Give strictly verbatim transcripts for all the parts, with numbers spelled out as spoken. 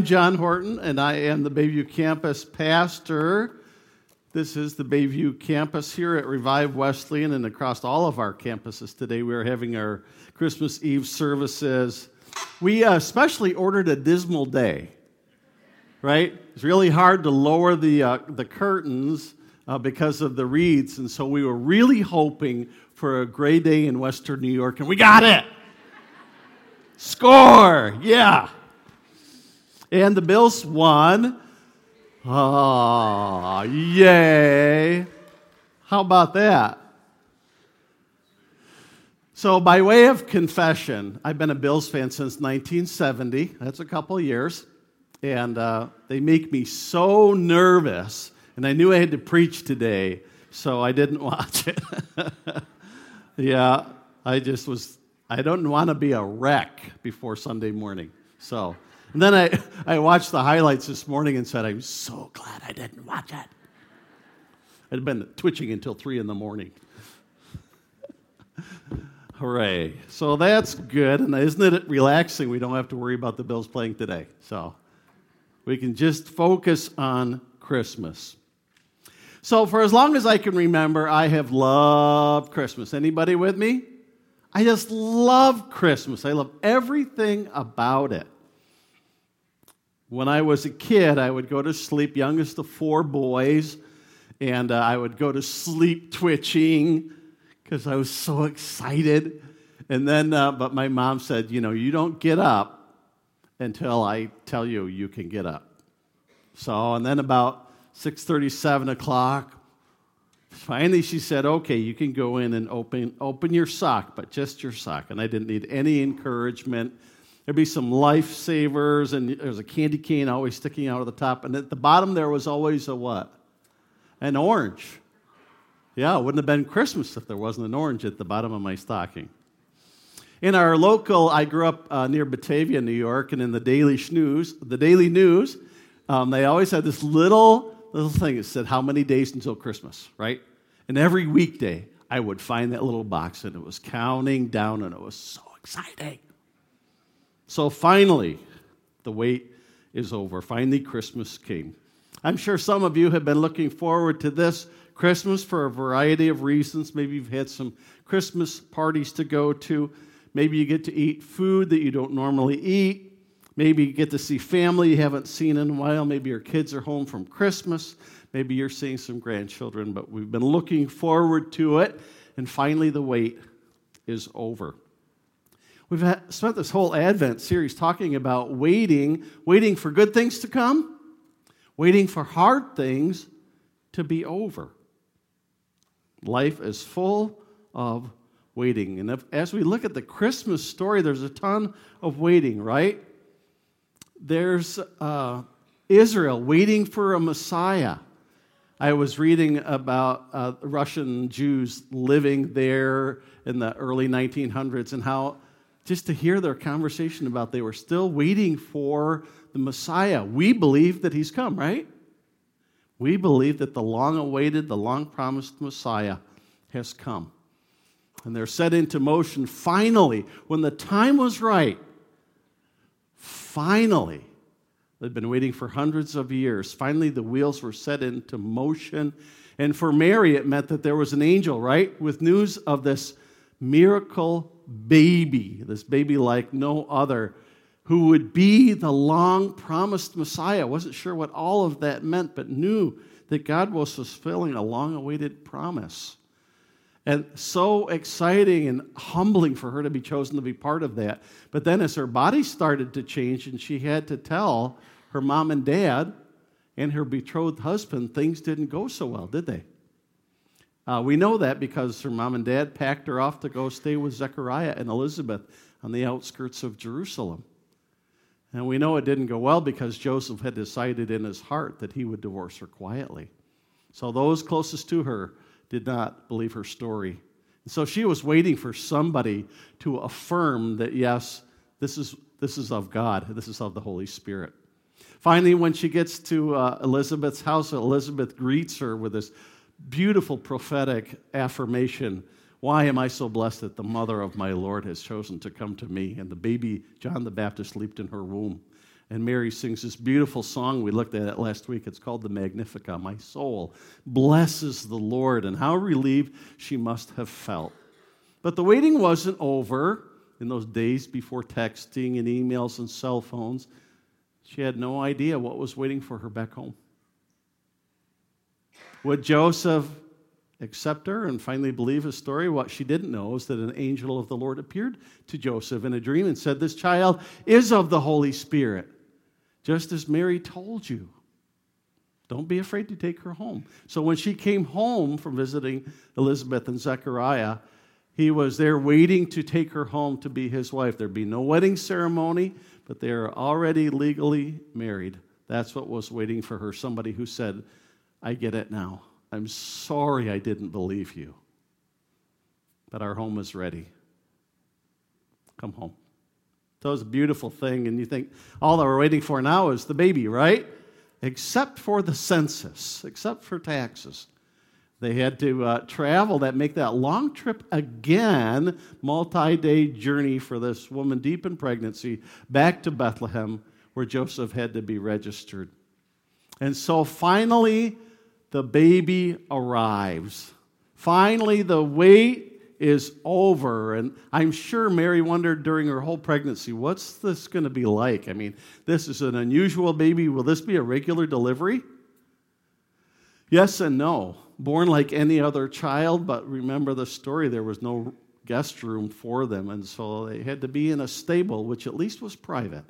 am John Horton, and I am the Bayview Campus pastor. This is the Bayview Campus here at Revive Wesleyan, and across all of our campuses today, we are having our Christmas Eve services. We uh, especially ordered a dismal day, right? It's really hard to lower the uh, the curtains uh, because of the wreaths, and so we were really hoping for a gray day in Western New York, and we got it! Score! Yeah! And the Bills won. Oh, yay. How about that? So by way of confession, I've been a Bills fan since nineteen seventy. That's a couple of years. And uh, they make me so nervous. And I knew I had to preach today, so I didn't watch it. Yeah, I just was, I don't want to be a wreck before Sunday morning. So... And then I, I watched the highlights this morning and said, I'm so glad I didn't watch it. I'd been twitching until three in the morning. Hooray. So that's good. And isn't it relaxing? We don't have to worry about the Bills playing today. So we can just focus on Christmas. So for as long as I can remember, I have loved Christmas. Anybody with me? I just love Christmas. I love everything about it. When I was a kid, I would go to sleep, youngest of four boys, and uh, I would go to sleep twitching because I was so excited. And then, uh, but my mom said, you know, you don't get up until I tell you you can get up. So, and then about six thirty, seven o'clock, finally she said, okay, you can go in and open open your sock, but just your sock. And I didn't need any encouragement. There'd be some lifesavers, and there's a candy cane always sticking out of the top. And at the bottom there was always a what? An orange. Yeah, it wouldn't have been Christmas if there wasn't an orange at the bottom of my stocking. In our local, I grew up uh, near Batavia, New York, and in the Daily News, the Daily News, um, they always had this little little thing that said how many days until Christmas, right? And every weekday, I would find that little box, and it was counting down, and it was so exciting. So finally, the wait is over. Finally, Christmas came. I'm sure some of you have been looking forward to this Christmas for a variety of reasons. Maybe you've had some Christmas parties to go to. Maybe you get to eat food that you don't normally eat. Maybe you get to see family you haven't seen in a while. Maybe your kids are home from Christmas. Maybe you're seeing some grandchildren, but we've been looking forward to it. And finally, the wait is over. We've had, spent this whole Advent series talking about waiting, waiting for good things to come, waiting for hard things to be over. Life is full of waiting. And if, as we look at the Christmas story, there's a ton of waiting, right? There's uh, Israel waiting for a Messiah. I was reading about uh, Russian Jews living there in the early nineteen hundreds and how just to hear their conversation about they were still waiting for the Messiah. We believe that he's come, right? We believe that the long-awaited, the long-promised Messiah has come. And they're set into motion finally. When the time was right, finally, they'd been waiting for hundreds of years. Finally, the wheels were set into motion. And for Mary, it meant that there was an angel, right, with news of this miracle baby, this baby like no other, who would be the long-promised Messiah. Wasn't sure what all of that meant, but knew that God was fulfilling a long-awaited promise. And so exciting and humbling for her to be chosen to be part of that. But then as her body started to change and she had to tell her mom and dad and her betrothed husband, things didn't go so well, did they? Uh, we know that because her mom and dad packed her off to go stay with Zechariah and Elizabeth on the outskirts of Jerusalem. And we know it didn't go well because Joseph had decided in his heart that he would divorce her quietly. So those closest to her did not believe her story. And so she was waiting for somebody to affirm that, yes, this is, this is of God, this is of the Holy Spirit. Finally, when she gets to uh, Elizabeth's house, Elizabeth greets her with this beautiful prophetic affirmation. Why am I so blessed that the mother of my Lord has chosen to come to me? And the baby, John the Baptist, leaped in her womb. And Mary sings this beautiful song. We looked at it last week. It's called the Magnificat. My soul blesses the Lord. And how relieved she must have felt. But the waiting wasn't over in those days before texting and emails and cell phones. She had no idea what was waiting for her back home. Would Joseph accept her and finally believe his story? What she didn't know is that an angel of the Lord appeared to Joseph in a dream and said, "This child is of the Holy Spirit, just as Mary told you. Don't be afraid to take her home." So when she came home from visiting Elizabeth and Zechariah, he was there waiting to take her home to be his wife. There'd be no wedding ceremony, but they are already legally married. That's what was waiting for her. Somebody who said, "I get it now. I'm sorry I didn't believe you, but our home is ready. Come home." So it was a beautiful thing, and you think all that we're waiting for now is the baby, right? Except for the census, except for taxes. They had to uh, travel, that make that long trip again, multi-day journey for this woman deep in pregnancy, back to Bethlehem, where Joseph had to be registered. And so finally, the baby arrives. Finally, the wait is over. And I'm sure Mary wondered during her whole pregnancy, what's this going to be like? I mean, this is an unusual baby. Will this be a regular delivery? Yes and no. Born like any other child, but remember the story, there was no guest room for them, and so they had to be in a stable, which at least was private.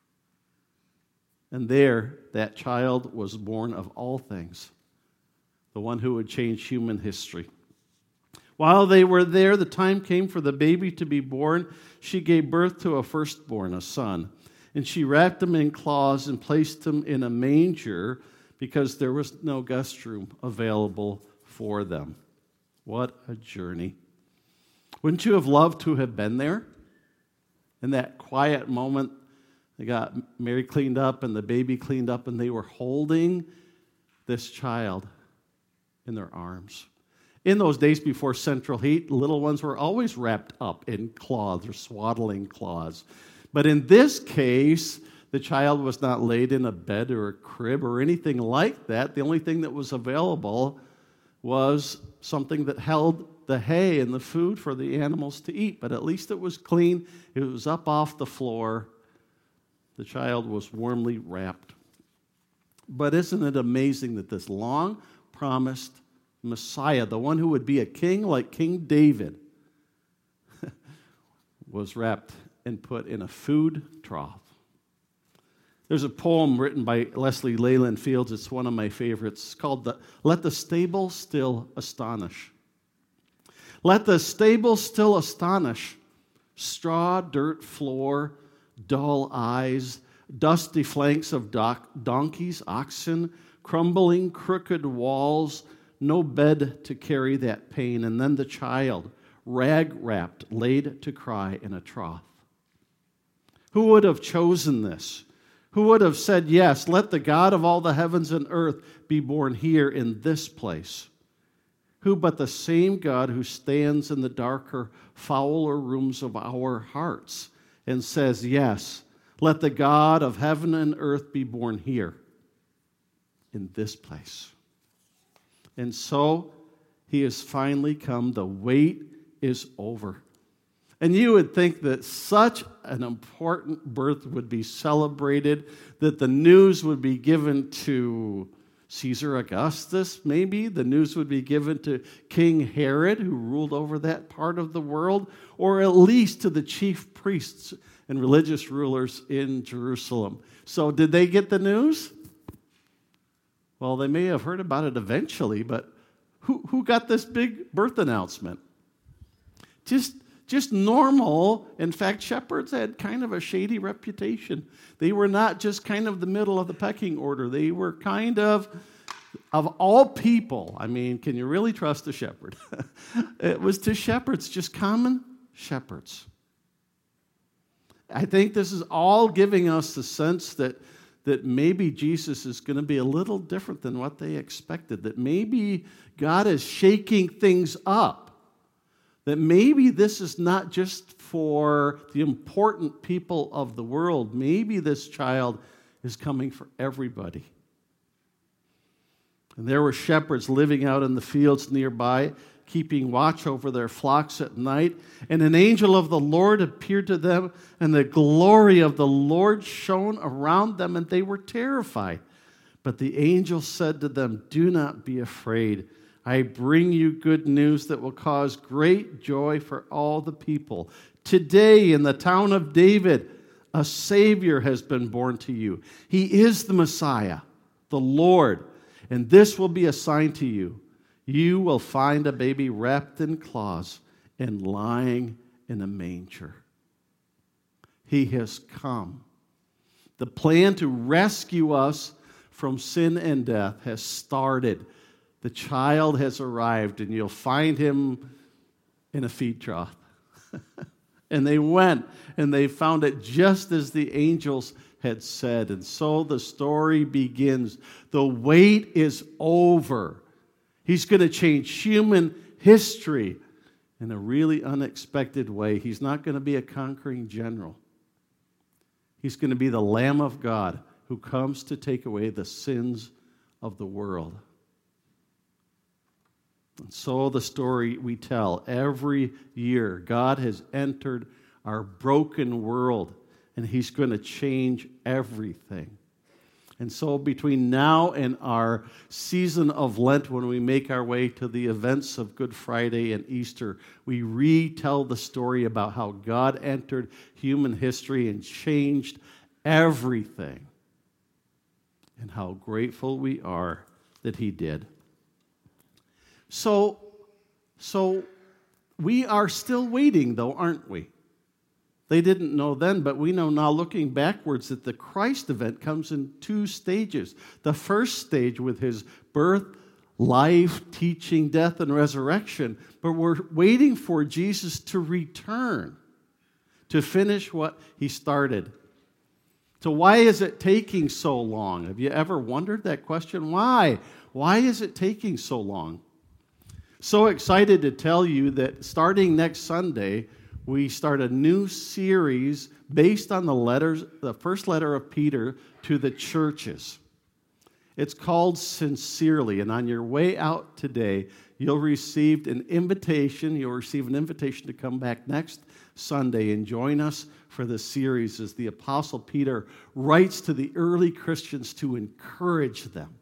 And there, that child was born of all things, the one who would change human history. While they were there, the time came for the baby to be born. She gave birth to a firstborn, a son, and she wrapped him in cloths and placed him in a manger, because there was no guest room available for them. What a journey. Wouldn't you have loved to have been there? In that quiet moment, they got Mary cleaned up and the baby cleaned up, and they were holding this child in their arms. In those days before central heat, little ones were always wrapped up in cloths or swaddling cloths. But in this case, the child was not laid in a bed or a crib or anything like that. The only thing that was available was something that held the hay and the food for the animals to eat. But at least it was clean. It was up off the floor. The child was warmly wrapped. But isn't it amazing that this long-promised Messiah, the one who would be a king like King David, was wrapped and put in a food trough? There's a poem written by Leslie Leyland Fields. It's one of my favorites. It's called the, Let the Stable Still Astonish. Let the stable still astonish. Straw, dirt floor, dull eyes, dusty flanks of doc- donkeys, oxen, crumbling, crooked walls, no bed to carry that pain. And then the child, rag-wrapped, laid to cry in a trough. Who would have chosen this? Who would have said, yes, let the God of all the heavens and earth be born here in this place? Who but the same God who stands in the darker, fouler rooms of our hearts and says, yes, let the God of heaven and earth be born here in this place. And so he has finally come. The wait is over. And you would think that such an important birth would be celebrated, that the news would be given to Caesar Augustus, maybe. The news would be given to King Herod, who ruled over that part of the world, or at least to the chief priests and religious rulers in Jerusalem. So did they get the news? Well, they may have heard about it eventually, but who, who got this big birth announcement? Just Just normal. In fact, shepherds had kind of a shady reputation. They were not just kind of the middle of the pecking order. They were kind of, of all people, I mean, can you really trust a shepherd? It was to shepherds, just common shepherds. I think this is all giving us the sense that, that maybe Jesus is going to be a little different than what they expected, that maybe God is shaking things up. that maybe this is not just for the important people of the world. Maybe this child is coming for everybody. And there were shepherds living out in the fields nearby, keeping watch over their flocks at night. And an angel of the Lord appeared to them, and the glory of the Lord shone around them, and they were terrified. But the angel said to them, "Do not be afraid. I bring you good news that will cause great joy for all the people. Today in the town of David, a Savior has been born to you. He is the Messiah, the Lord. And this will be a sign to you. You will find a baby wrapped in cloths and lying in a manger." He has come. The plan to rescue us from sin and death has started. The child has arrived, and you'll find him in a feed trough. And they went, and they found it just as the angels had said. And so the story begins. The wait is over. He's going to change human history in a really unexpected way. He's not going to be a conquering general. He's going to be the Lamb of God who comes to take away the sins of the world. And so the story we tell every year, God has entered our broken world, and he's going to change everything. And so between now and our season of Lent, when we make our way to the events of Good Friday and Easter, we retell the story about how God entered human history and changed everything, and how grateful we are that he did. So, so we are still waiting, though, aren't we? They didn't know then, but we know now, looking backwards, that the Christ event comes in two stages. The first stage with his birth, life, teaching, death, and resurrection. But we're waiting for Jesus to return, to finish what he started. So why is it taking so long? Have you ever wondered that question? Why? Why is it taking so long? So excited to tell you that starting next Sunday, we start a new series based on the letters, the first letter of Peter to the churches. It's called Sincerely, and on your way out today, you'll receive an invitation. You'll receive an invitation to come back next Sunday and join us for this series as the Apostle Peter writes to the early Christians to encourage them.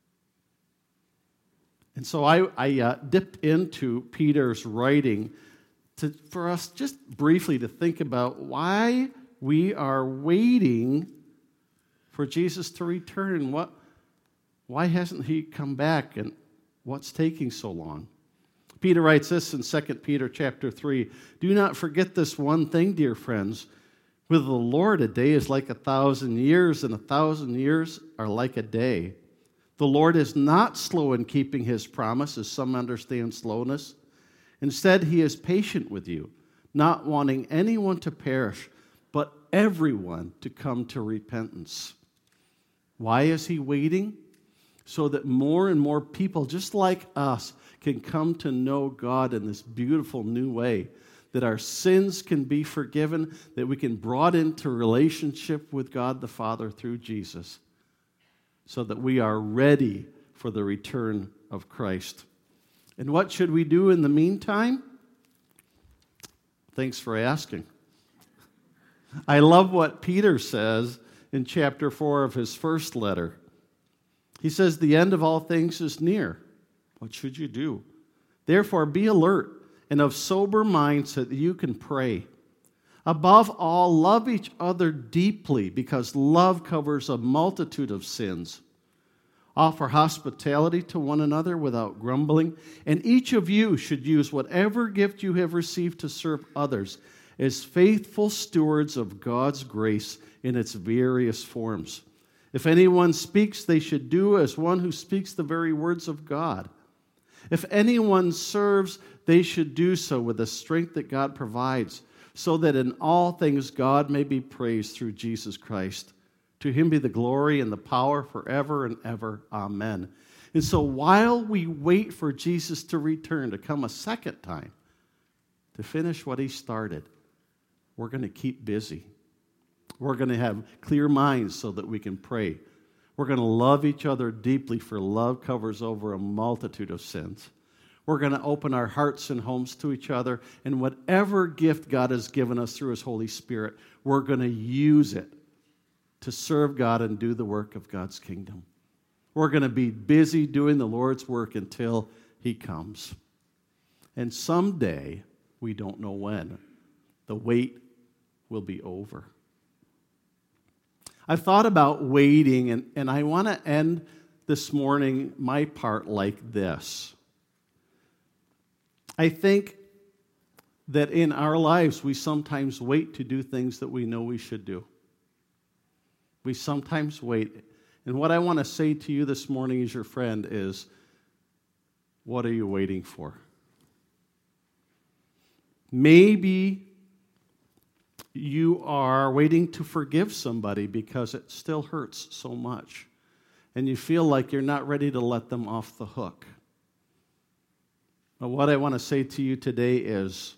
And so I, I uh, dipped into Peter's writing to, for us just briefly to think about why we are waiting for Jesus to return. What, why hasn't he come back, and what's taking so long? Peter writes this in Second Peter chapter three. "Do not forget this one thing, dear friends. With the Lord, a day is like a thousand years, and a thousand years are like a day. The Lord is not slow in keeping his promise, as some understand slowness. Instead, he is patient with you, not wanting anyone to perish, but everyone to come to repentance." Why is he waiting? So that more and more people, just like us, can come to know God in this beautiful new way, that our sins can be forgiven, that we can be brought into relationship with God the Father through Jesus, so that we are ready for the return of Christ. And what should we do in the meantime? Thanks for asking. I love what Peter says in chapter four of his first letter. He says, "The end of all things is near. What should you do? Therefore, be alert and of sober mind so that you can pray. Above all, love each other deeply, because love covers a multitude of sins. Offer hospitality to one another without grumbling, and each of you should use whatever gift you have received to serve others as faithful stewards of God's grace in its various forms. If anyone speaks, they should do as one who speaks the very words of God. If anyone serves, they should do so with the strength that God provides, so that in all things God may be praised through Jesus Christ. To him be the glory and the power forever and ever. Amen." And so while we wait for Jesus to return, to come a second time, to finish what he started. We're going to keep busy. We're going to have clear minds so that we can pray. We're going to love each other deeply, for love covers over a multitude of sins. We're going to open our hearts and homes to each other, and whatever gift God has given us through his Holy Spirit, we're going to use it to serve God and do the work of God's kingdom. We're going to be busy doing the Lord's work until he comes. And someday, we don't know when, the wait will be over. I've thought about waiting, and, and I want to end this morning my part like this. I think that in our lives, we sometimes wait to do things that we know we should do. We sometimes wait. And what I want to say to you this morning as your friend is, what are you waiting for? Maybe you are waiting to forgive somebody because it still hurts so much, and you feel like you're not ready to let them off the hook. But what I want to say to you today is,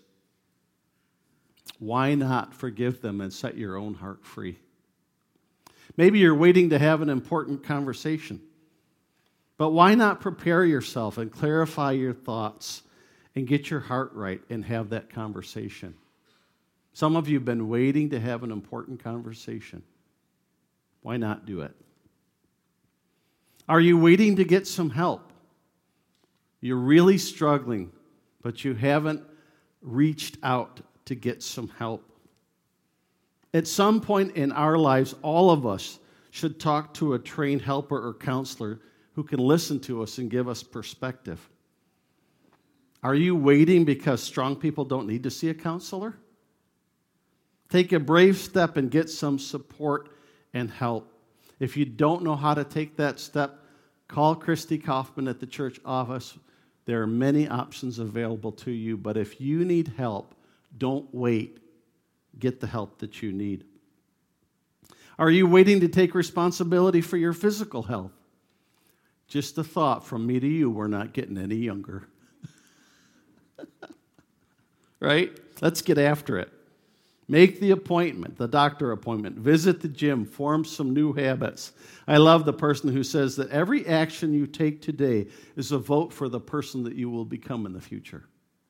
why not forgive them and set your own heart free? Maybe you're waiting to have an important conversation, but why not prepare yourself and clarify your thoughts and get your heart right and have that conversation? Some of you have been waiting to have an important conversation. Why not do it? Are you waiting to get some help? You're really struggling, but you haven't reached out to get some help. At some point in our lives, all of us should talk to a trained helper or counselor who can listen to us and give us perspective. Are you waiting because strong people don't need to see a counselor? Take a brave step and get some support and help. If you don't know how to take that step, call Christy Kaufman at the church office. There are many options available to you, but if you need help, don't wait. Get the help that you need. Are you waiting to take responsibility for your physical health? Just a thought from me to you, we're not getting any younger. Right? Let's get after it. Make the appointment, the doctor appointment. Visit the gym. Form some new habits. I love the person who says that every action you take today is a vote for the person that you will become in the future.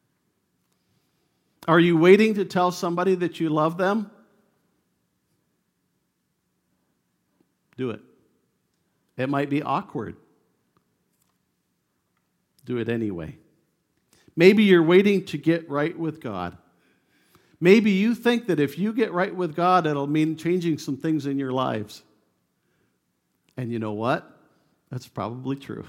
Are you waiting to tell somebody that you love them? Do it. It might be awkward. Do it anyway. Maybe you're waiting to get right with God. Maybe you think that if you get right with God, it'll mean changing some things in your lives. And you know what? That's probably true.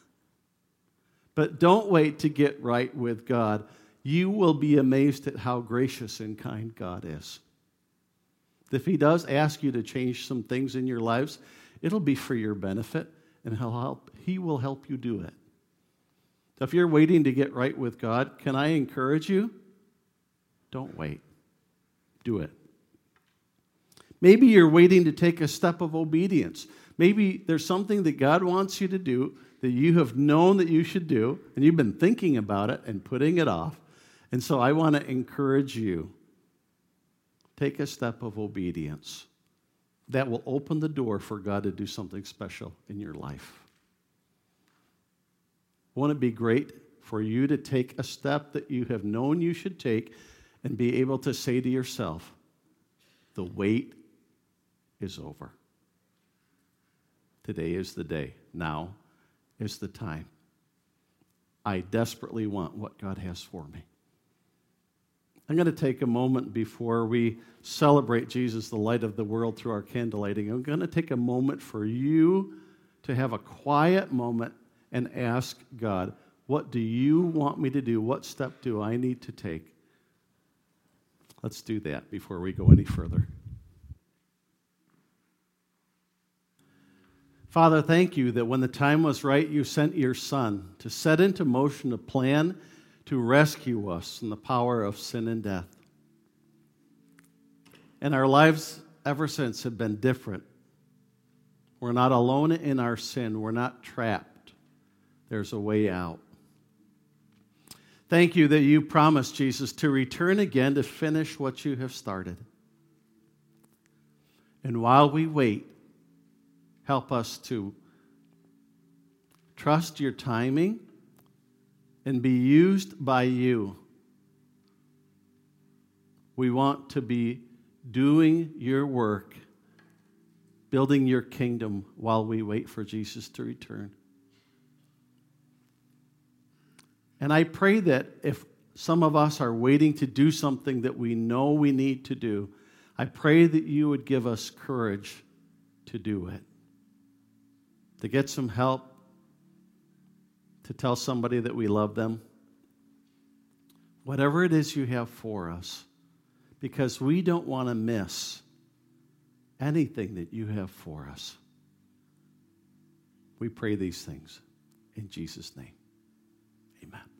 But don't wait to get right with God. You will be amazed at how gracious and kind God is. If he does ask you to change some things in your lives, it'll be for your benefit, and he'll help, he will help you do it. If you're waiting to get right with God, can I encourage you? Don't wait. Do it. Maybe you're waiting to take a step of obedience. Maybe there's something that God wants you to do that you have known that you should do, and you've been thinking about it and putting it off. And so I want to encourage you. Take a step of obedience. That will open the door for God to do something special in your life. Won't it be great for you to take a step that you have known you should take and be able to say to yourself, the wait is over. Today is the day. Now is the time. I desperately want what God has for me. I'm going to take a moment before we celebrate Jesus, the light of the world, through our candle lighting. I'm going to take a moment for you to have a quiet moment and ask God, what do you want me to do? What step do I need to take? Let's do that before we go any further. Father, thank you that when the time was right, you sent your Son to set into motion a plan to rescue us from the power of sin and death. And our lives ever since have been different. We're not alone in our sin. We're not trapped. There's a way out. Thank you that you promised, Jesus, to return again to finish what you have started. And while we wait, help us to trust your timing and be used by you. We want to be doing your work, building your kingdom while we wait for Jesus to return. And I pray that if some of us are waiting to do something that we know we need to do, I pray that you would give us courage to do it, to get some help, to tell somebody that we love them. Whatever it is you have for us, because we don't want to miss anything that you have for us. We pray these things in Jesus' name. Amen.